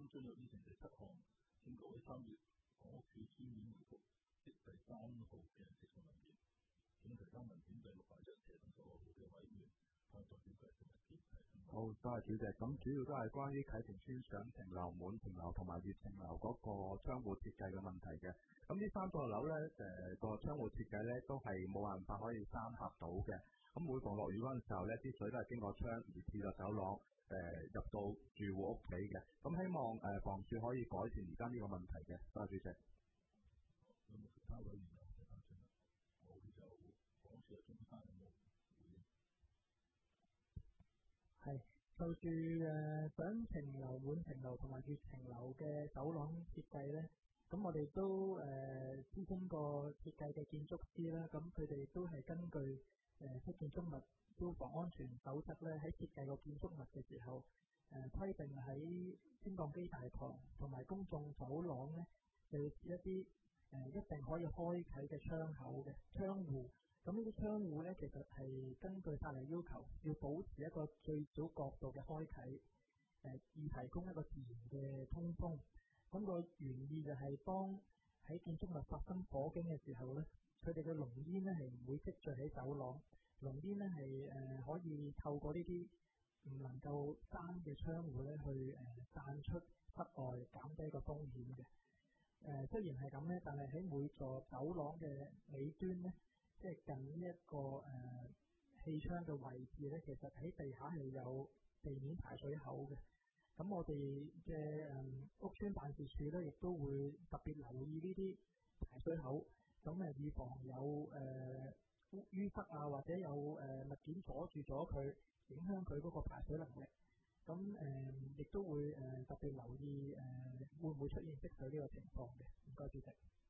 將有呢成第7項，請各位參閱房屋署書面回覆的第3號嘅直屬文件。請提交文件第6/1斜等所有嘅委員派代表介紹文件。 好，多謝主席。咁主要都係關於啟晴邨上庭樓、滿庭樓同埋悅晴樓嗰個窗戶設計嘅問題嘅。咁呢3座樓咧，個窗戶設計咧都係冇辦法可以三合到嘅。咁每逢落雨嗰陣時候咧，啲水都係經過窗而至到走廊，入到住戶屋企嘅。咁希望房署可以改善而家呢個問題嘅。多謝主席。 有冇其他委員有其他問題？冇就房署嘅總監有冇回應？ 係就住上庭樓、滿庭樓同埋悅晴樓嘅走廊設計咧，咁我哋都諮詢過設計嘅建築師啦，咁佢哋都係根據建築物消防安全守則咧，喺設計個建築物嘅時候，規定喺升降機大堂同埋公眾走廊咧，就要設一啲一定可以開啟嘅窗口嘅窗戶。咁呢啲窗戶咧，其實係根據法例要求，要保持一個最少角度嘅開啟，以提供一個自然嘅通風。咁個原意就係當喺建築物發生火警嘅時候咧，佢哋嘅濃煙咧係唔會積聚喺走廊，濃煙咧係可以透過呢啲唔能夠閂嘅窗戶咧去散出室外，減低個風險嘅。雖然係咁咧，但係喺每座走廊嘅尾端咧，即係近呢一個氣窗嘅位置咧，其實喺地下係有地面排水口嘅。咁我哋嘅屋邨辦事處咧，亦都會特別留意呢啲排水口，咁預防有淤塞啊，或者有物件阻住咗佢，影響佢嗰個排水能力。咁亦都會特別留意會唔會出現積水呢個情況嘅。唔該，主席。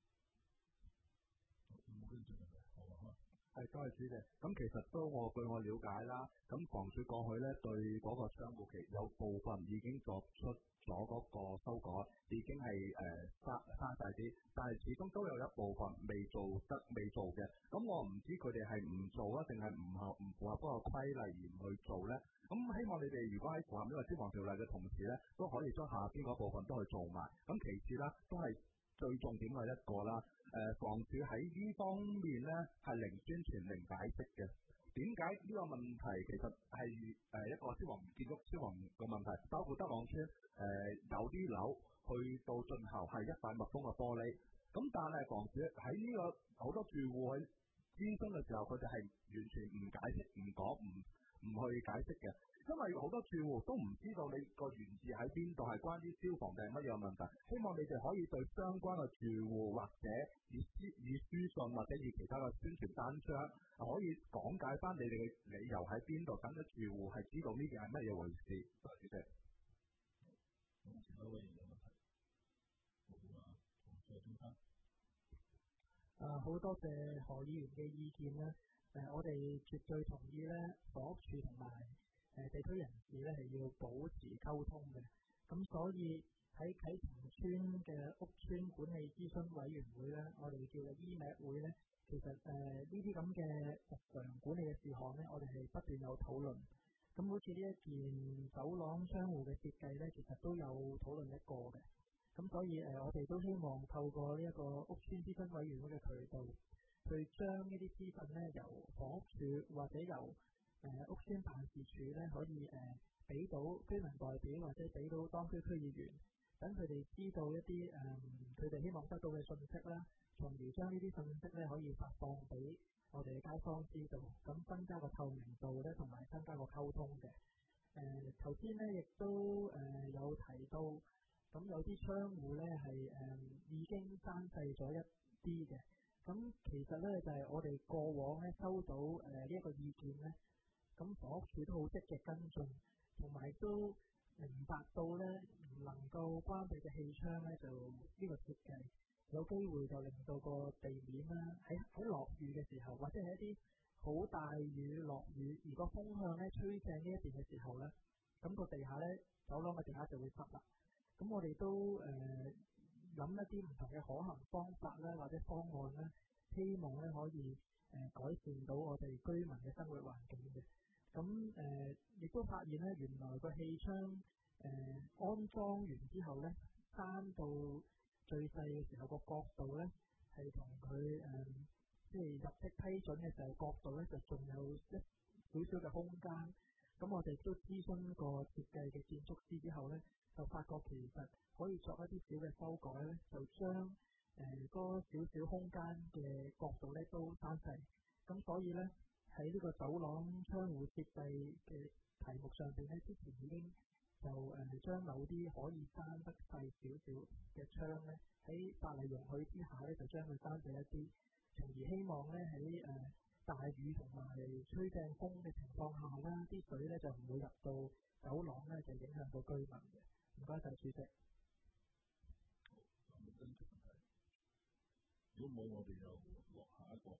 有冇跟進嘅？好啊。 係，多謝主席。咁其實據我了解啦，咁房署過去咧對嗰個窗戶其實有部分已經作出咗嗰個修改，已經係刪晒啲，但係始終都有一部分未做嘅。咁我唔知佢哋係唔做啊，定係唔符合嗰個規例而唔去做咧？咁希望你哋如果喺符合呢個消防條例嘅同時咧，都可以將下邊嗰部分都去做埋。咁其次啦，都係最重點嘅一個啦。房署喺呢方面咧係零宣傳、零解釋嘅。點解呢個問題其實係一個建築消防嘅問題？包括德朗邨有啲樓去到盡頭係一塊密封嘅玻璃，咁但係房署喺呢個好多住戶喺諮詢嘅時候，佢哋係完全唔解釋、唔講、唔去解釋嘅。因為好多住戶都唔知道你個原字喺邊度，係關於消防定係乜嘢問題。希望你哋可以對相關嘅住戶或者以書信或者以其他嘅宣傳單張，可以講解翻你哋嘅理由喺邊度，等啲住戶係知道呢件係乜嘢回事。多謝主席。 有冇其他委員有問題？冇啊，房署總監。 好多謝何議員嘅意見啦。我哋絕對同意咧，房屋署同埋地區人士咧係要保持溝通嘅。咁所以喺啟晴邨嘅屋邨管理諮詢委員會咧，我哋叫做 EMAC 會咧，其實呢啲咁嘅日常管理嘅事項咧，我哋係不斷有討論。咁好似呢一件走廊窗戶嘅設計咧，其實都有討論一個嘅。咁所以我哋都希望透過呢一個屋邨諮詢委員會嘅渠道，去將呢啲資訊咧由房屋署或者由屋邨辦事處咧，可以俾到居民代表或者俾到當區區議員，等佢哋知道一啲佢哋希望得到嘅信息啦，從而將呢啲信息咧可以發放俾我哋嘅街坊知道，咁增加個透明度咧，同埋增加個溝通嘅。頭先咧亦都有提到，咁有啲窗戶咧係已經閂細咗一啲嘅。咁其實咧就係我哋過往咧收到呢一個意見咧，咁房屋署都好積極跟進，同埋都明白到咧唔能夠關閉嘅氣窗咧就呢個設計有機會就令到個地面啦喺落雨嘅時候，或者係一啲好大雨落雨，而個風向咧吹正呢一邊嘅時候咧，咁個地下咧走廊嘅地下就會濕啦。咁我哋都諗一啲唔同嘅可行方法咧，或者方案咧，希望咧可以改善到我哋居民嘅生活環境嘅。咁亦都發現咧，原來個氣窗安裝完之後咧，閂到最細嘅時候個角度咧，係同佢即係入息批准嘅時候角度咧，就仲有一少少嘅空間。咁我哋都諮詢過設計嘅建築師之後咧，就發覺其實可以作一啲小嘅修改咧，就將嗰少少空間嘅角度咧都刪細。咁所以咧喺呢個走廊窗戶設計嘅題目上邊咧，之前已經就將某啲可以刪得細少少嘅窗咧，喺法例容許之下咧，就將佢刪細一啲，從而希望咧喺大雨同埋吹正風嘅情況下啦，啲水咧就唔會入到走廊咧，就影響到居民嘅。唔該晒，主席。 好，跟住問題。如果冇，我哋又落下一個。